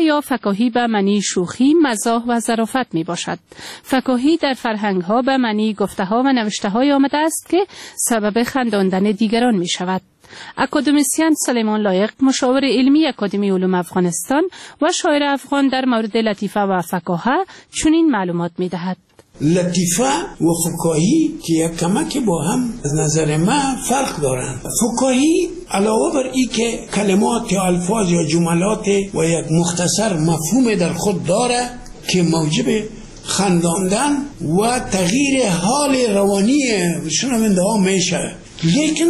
یا فکاهی به معنی شوخی، مزاح و ظرافت می باشد. فکاهی در فرهنگ ها به معنی گفته ها و نوشته های آمده است که سبب خنداندن دیگران می شود. اکادمیسین سلیمان لایق، مشاور علمی اکادمی علوم افغانستان و شاعر افغان، در مورد لطیفه و فکاهه چنین معلومات می دهد. لطیفه و فکاهی که یک کمک با هم از نظر من فرق دارند. فکاهی علاوه بر این که کلمات یا الفاظ یا جملات و یک مختصر مفهوم در خود داره که موجب خنداندن و تغییر حال روانی شنونده ها میشه، لیکن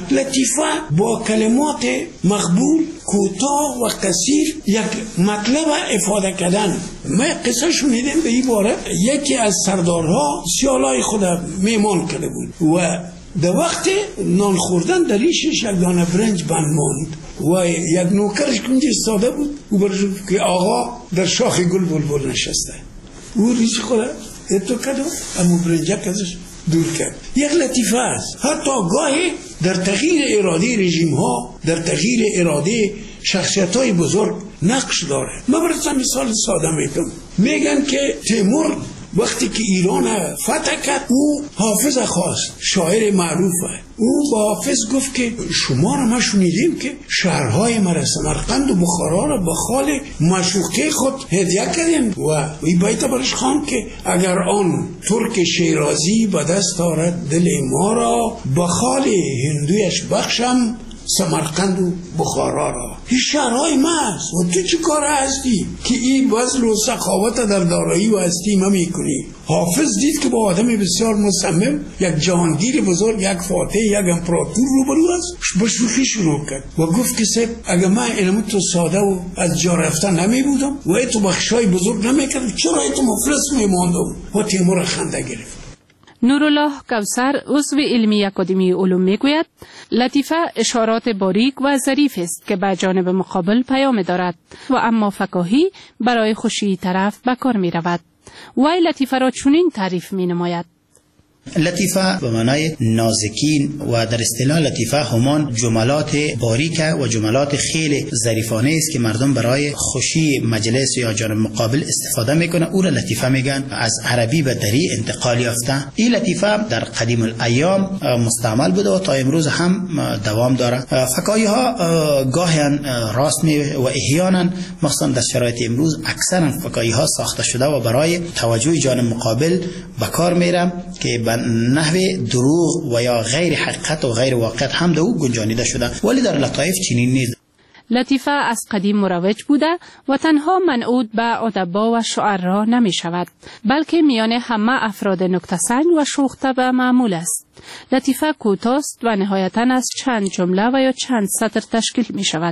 لطیفه با کلمات مقبول، کوتاه و قصیر یک مطلب افاده کردن. من قصه شنیدم به این باره. یکی از سردارها سیالای خود میمان کرده بود و در وقت نان خوردن در ریشش یک دانه برنج بند ماند و یک نوکرش کنج ایستاده بود و برشون که آقا در شاخ گل بلبل نشسته، او ریش خود اتو کرد و امو برنجک ازش دور کرد. یک لطیفه است. حتی گاهی در تغییر اراده رژیم ها، در تغییر اراده شخصیت های بزرگ نقش داره. من برسم مثال ساده میتونم. میگن که تیمور وقتی که ایران فتح کرد، او حافظ خواست، شاعر معروفه. او با حافظ گفت که شما را ما شنیدیم که شهرهای مرا سمرقند و بخارا را به خال معشوقه خود هدیه کردیم و این بیت برش خواند که اگر آن ترک شیرازی به دست آرد دل ما را، به خال هندویش بخشم سمرقند و بخارا را. این شهرهای ما است و تو چی کار هستی که این بزل و سخاوت در دارایی و هستی ما میکنی؟ حافظ دید که با آدم بسیار مصمم، یک جهانگیر بزرگ، یک فاتح، یک امپراتور روبرو است، با شوخی شروع کرد و گفت که صاحب اگر من علم تو ساده و از جا رفتن نمی بودم و ای تو بخشای بزرگ نمی کردم، چرا ای تو مفلس می ماندم؟ و تیمور خنده گرفت. نورالله کوثر، عضو علمی اکادمی علوم، میگوید لطیفه اشارات باریک و ظریف است که به جانب مقابل پیام دارد و اما فکاهی برای خوشی طرف به کار می رود. وی لطیفه را چنین تعریف می نماید: لطیفه به معنای نازکین و در اصطلاح لطیفه همان جملات باریک و جملات خیلی ظریفانه است که مردم برای خوشی مجلس یا جانب مقابل استفاده میکنه. او را لطیفه میگن. از عربی به دری انتقال یافته. این لطیفه در قدیم الایام مستعمل بوده و تا امروز هم دوام داره. فکاهی ها گاهی راست و احیانا مخصوصا در شرایط امروز اکثرا فکاهی ها ساخته شده و برای توجه جانب مقابل به کار میرن که نحو دروغ و یا غیر حقیقت و غیر واقعیت هم در او گنجانیده شده، ولی در لطایف چنین نیست. لطیفه از قدیم مروج بوده و تنها منعود به ادبا و شعرا نمی شود، بلکه میان همه افراد نکته‌سنج و شوخ طبع معمول است. لطیفه کوتاست و نهایتاً از چند جمله و یا چند سطر تشکیل می شود.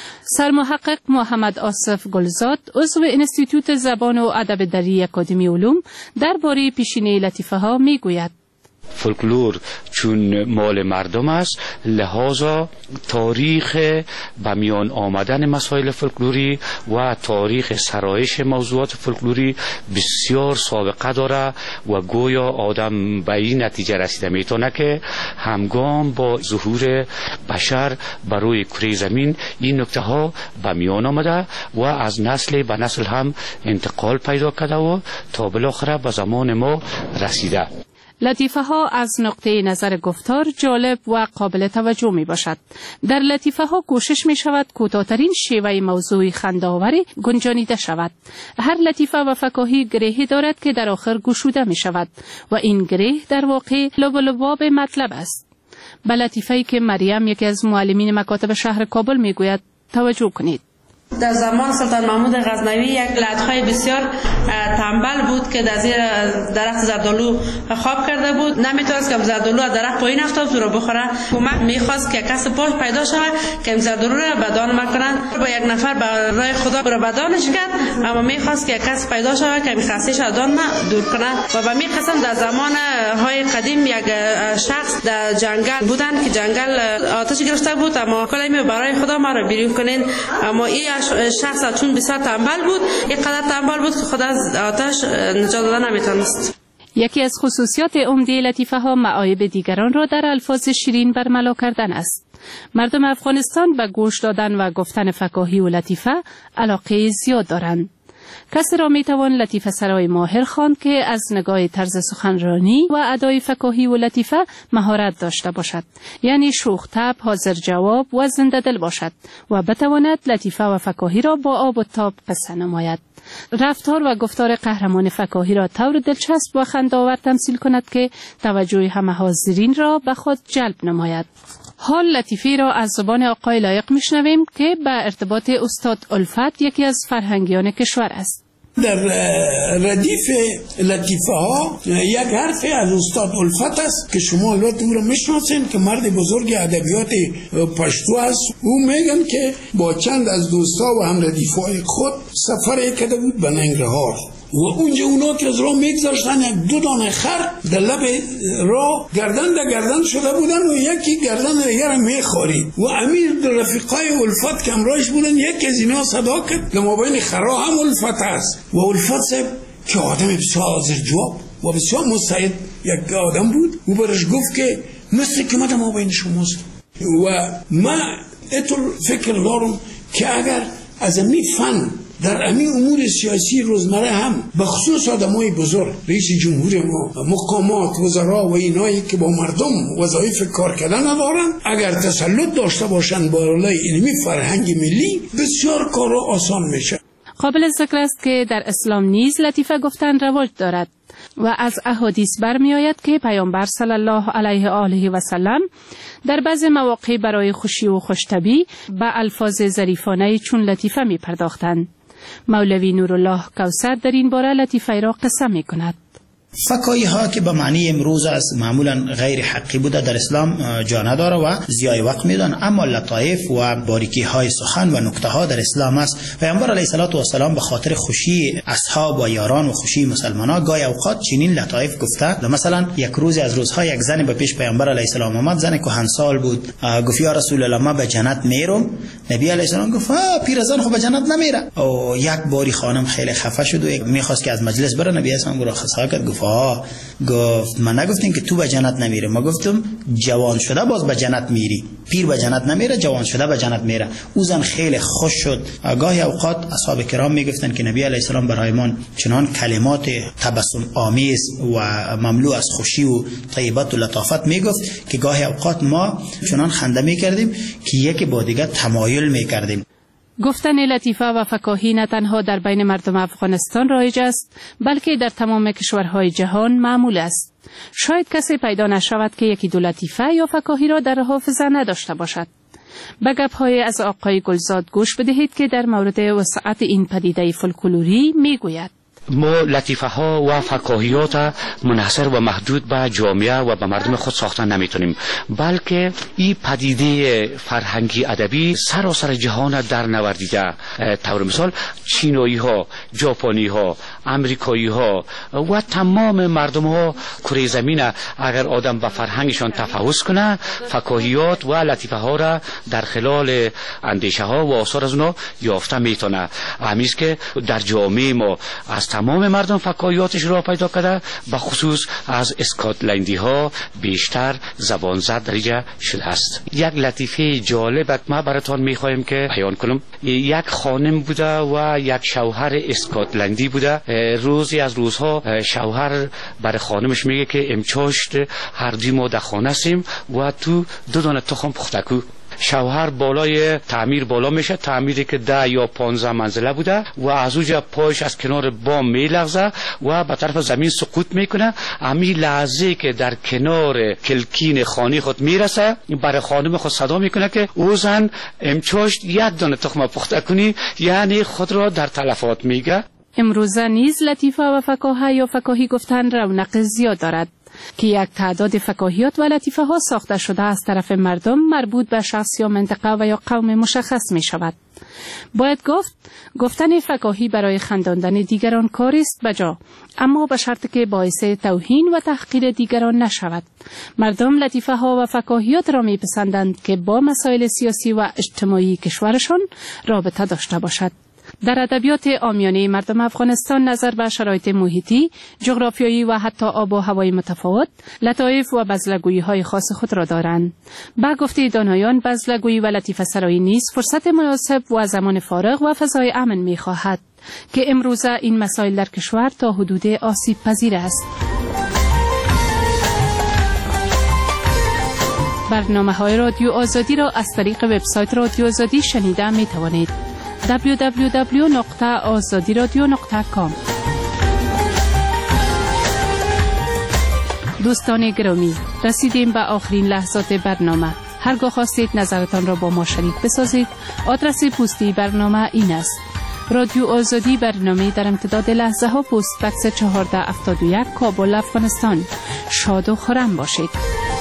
سرمحقق محمد آصف گلزاد، عضو انستیتوت زبان و ادب دری اکادمی علوم، درباره پیشینه لطیفه ها می گوید: فولکلور چون مال مردم است، لحاظا تاریخ به میان آمدن مسائل فولکلوری و تاریخ سرایش موضوعات فولکلوری بسیار سابقه داره و گویا آدم به این نتیجه رسیده میتونه که همگام با ظهور بشر بر روی کره زمین این نکته ها به میان آمده و از نسل به نسل هم انتقال پیدا کرده و تا بالاخره به زمان ما رسیده. لطیفه ها از نقطه نظر گفتار جالب و قابل توجه می باشد. در لطیفه ها کوشش می شود کوتاه‌ترین شیوه موضوعی خنده‌آوری گنجانیده شود. هر لطیفه و فکاهی گرهی دارد که در آخر گشوده می شود و این گره در واقع لباب مطلب است. به لطیفه‌ای که مریم، یکی از معلمین مکاتب شهر کابل، می گوید توجه کنید. در زمان سلطان محمود غزنوی یک لطخه بسیار تنبل بود که در زیر درخت زردالو خواب کرده بود. نمیتونست که زردالو از درخت پایین افتاد تو رو بخوره. کمک میخواست که کس پاش پیدا شود که زردالو را بدان مکنن. با یک نفر به راه خدا رو بدانش کرد، اما میخواست که کس پیدا شود که خاصیش از آن دور کنه. و به می قسم در زمان های قدیم یک شخص در جنگل بودن که جنگل آتش گرفته بود، اما کلمه برای خدا ما رو بیرون کنین. اما این شخص چون بسیار تنبل بود، اینقدر تنبل بود که خود از آتش نجات دادن نمیتونست. یکی از خصوصیات عمده لطیفه ها معایب دیگران را در الفاظ شیرین برملا کردن است. مردم افغانستان به گوش دادن و گفتن فکاهی و لطیفه علاقه زیاد دارند. کسی را میتوان لطیفه سرای ماهر خواند که از نگاه طرز سخنرانی و ادای فکاهی و لطیفه مهارت داشته باشد، یعنی شوخ طبع، حاضر جواب و زنده دل باشد و بتواند لطیفه و فکاهی را با آب و تاب قصه نماید. رفتار و گفتار قهرمان فکاهی را طور دلچسب و خنده‌آور تمثیل کند که توجه همه حاضرین را به خود جلب نماید. حال لطیفه را از زبان آقای لایق میشنویم که به ارتباط استاد الفت، یکی از فرهنگیان کشور است. در ردیف لطیفه ها یک حرف از استاد الفت است که شما البته او را میشناسین که مرد بزرگ ادبیات پشتو است. او میگن که با چند از دوستا و هم ردیفای خود سفر کرده بود به ننگرهار و اونجا اونا که از راه میگذاشتن یک 2 دانه خر در لب راه گردن شده بودن و یکی گردن دیگر میخورید و امیر رفیقای الفت که همراهش بودن یکی از اینا صدا کرد که ما بین خرا هم الفت است و الفت صاحب که آدم بسیار حاضر جواب و بسیار مستعد یک آدم بود و برش گفت که مثل که مدام ما بین شماست و ما اتر فکر دارم که اگر از امی فن در امی امور سیاسی روزمره هم به خصوص آدمای بزرگ، رئیس جمهور ما، مقامات، وزرا و اینایی که با مردم وظایف کار کردن ندارن، اگر تسلط داشته باشن بالای علمی فرهنگ ملی بسیار کار آسان میشه. قابل ذکر است که در اسلام نیز لطیفه گفتن رواج دارد و از احادیث برمی آید که پیامبر صلی الله علیه و آله و سلم در بعض مواقع برای خوشی و خوشطبعی به الفاظ ظریفانه چون لطیفه می پرداختند. مولوی نورالله کوثر در این باره لطیفه را قصه می کند. فکاهی ها که به معنی امروز از معمولا غیر حقی بوده در اسلام جا نداره و ضیاع وقت میدن، اما لطایف و باریکی های سخن و نکته ها در اسلام است. پیامبر علیه السلام به خاطر خوشی اصحاب و یاران و خوشی مسلمانان گاهی اوقات چنین لطایف گفته. مثلا یک روز از روزها یک زن به پیش پیامبر علیه السلام آمد، زن کهنسال بود، گفت یا رسول الله من به جنت میرم. نبی علیه السلام گفت پیرزن خب به جنت نمیره. او یک باری خانم خیلی خفه شد و میخواست که از مجلس بره. نبی اسلام رو خسا کرد، گفت من نگفتیم که تو به جنت نمیره، ما گفتم جوان شده باز به جنت میری، پیر به جنت نمیره، جوان شده به جنت میره. او زن خیلی خوش شد. گاهی اوقات اصحاب کرام میگفتن که نبی علیه السلام برایمان چنان کلمات تبسم آمیز و مملو از خوشی و طیبت و لطافت میگفت که گاهی اوقات ما چنان خنده میکردیم که یکی با دیگر تمایل میکردیم. گفتن لطیفه و فکاهی نه تنها در بین مردم افغانستان رایج است، بلکه در تمام کشورهای جهان معمول است. شاید کسی پیدا نشود که یکی دو لطیفه یا فکاهی را در حافظه نداشته باشد. به گپ‌های از آقای گلزاد گوش بدهید که در مورد وسعت این پدیده فولکلوری میگوید. ما لطیفه ها و فکاهیات منحصر و محدود به جامعه و به مردم خود ساختن نمیتونیم، بلکه این پدیده فرهنگی ادبی سراسر جهان در نوردیده. طور مثال چینایی ها، ژاپنی ها، امریکایی ها و تمام مردم ها کره زمین اگر آدم به فرهنگشان تفحص کنه، فکاهیات و لطیفه ها را در خلال اندیشه ها و آثار از اونا یافته میتونه. همیشه که در جامعه ما از تمام مردم فکاهیاتش را پیدا کرده، به خصوص از اسکاتلندی ها بیشتر زبان زد درجه شده است. یک لطیفه جالب ما براتون میخوایم که بیان کنم. یک خانم بوده و یک شوهر اسکاتلندی بوده. روزی از روزها شوهر برای خانمش میگه که امچاشت هر دوی ما در خانه سیم و تو 2 دانه تخم پخته کو. شوهر بالای تعمیر بالا میشه، تعمیری که 10 یا 15 منزله بوده و از اونجا پایش از کنار بام میلغزه و به طرف زمین سقوط میکنه. امی لحظه که در کنار کلکین خانه خود میرسه، برای خانم خود صدا میکنه که او زن امچاشت 1 دانه تخم پخته کنی، یعنی خود را در تلفات میگه. امروزه نیز لطیفه و فکاهی یا فکاهی گفتن رونق زیاد دارد که یک تعداد فکاهیات و لطیفه ها ساخته شده از طرف مردم مربوط به شخص یا منطقه و یا قوم مشخص می شود. باید گفتن فکاهی برای خنداندن دیگران کاری است بجا، اما به شرط که باعث توهین و تحقیر دیگران نشود. مردم لطیفه ها و فکاهیات را می پسندند که با مسائل سیاسی و اجتماعی کشورشان رابطه داشته باشد. در ادبیات عامیانه مردم افغانستان نظر به شرایط محیطی، جغرافیایی و حتی آب و هوای متفاوت، لطایف و بزلگویی‌های خاص خود را دارند. با گفته دانایان، بزلگویی و لطیفه سرایی نیز فرصت مناسب و زمان فارغ و فضای امن می‌خواهد که امروزه این مسائل در کشور تا حدود آسیب پذیر است. برنامه‌های رادیو آزادی را از طریق وبسایت رادیو آزادی شنیده می‌توانید. www.azadiradio.com. دوستان گرامی، رسیدیم به آخرین لحظات برنامه. هرگاه خواستید نظرتان را با ما شریک بسازید، آدرس پستی برنامه این است: رادیو آزادی، برنامه در امتداد لحظه ها، پست بکس 1471، کابل، افغانستان. شاد و خرم باشید.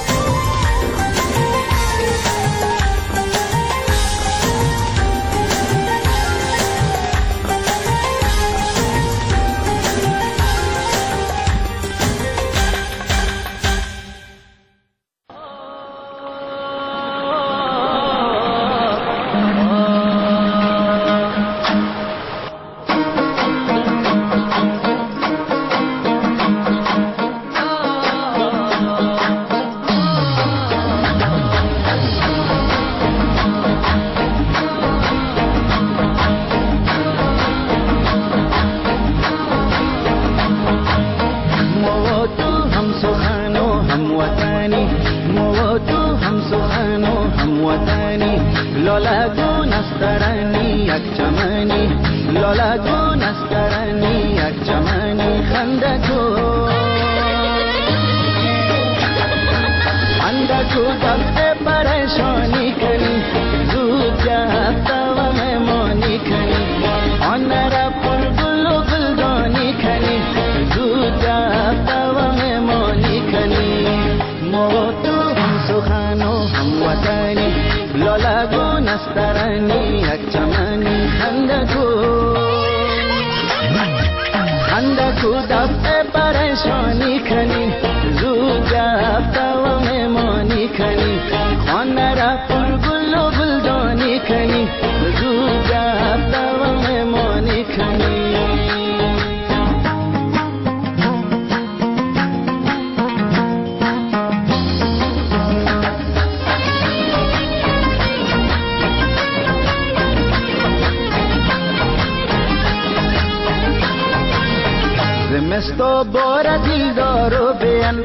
زمستو بار دیلدار و بیان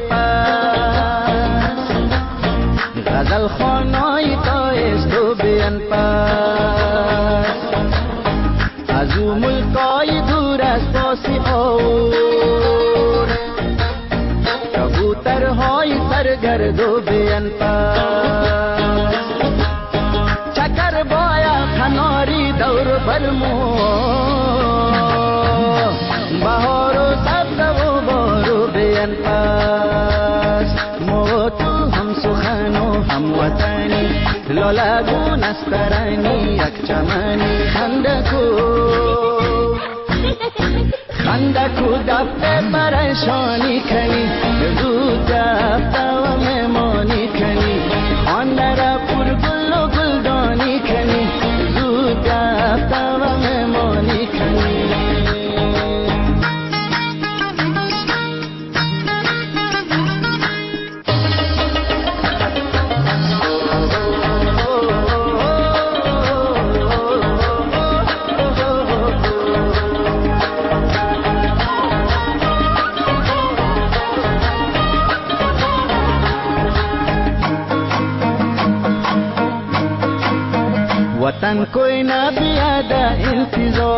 پاس، غزل خانای تایستو بیان پاس، از او ملکای دور از پاسی اور، کبوترهای سرگردو بیان پاس، چکر بایا کناری دور برمو، بهار و سبز و بارو بیان پاس، مو تو هم سخن و هم وطنی، لالگون استرانی یک چمنی، خندکو دفته پریشانی کنی، زود دفته و مهمانی کنی، خانه را پر گل و گلدانی کنی، زود دفته و مهمانی کنی. वतन कोई ना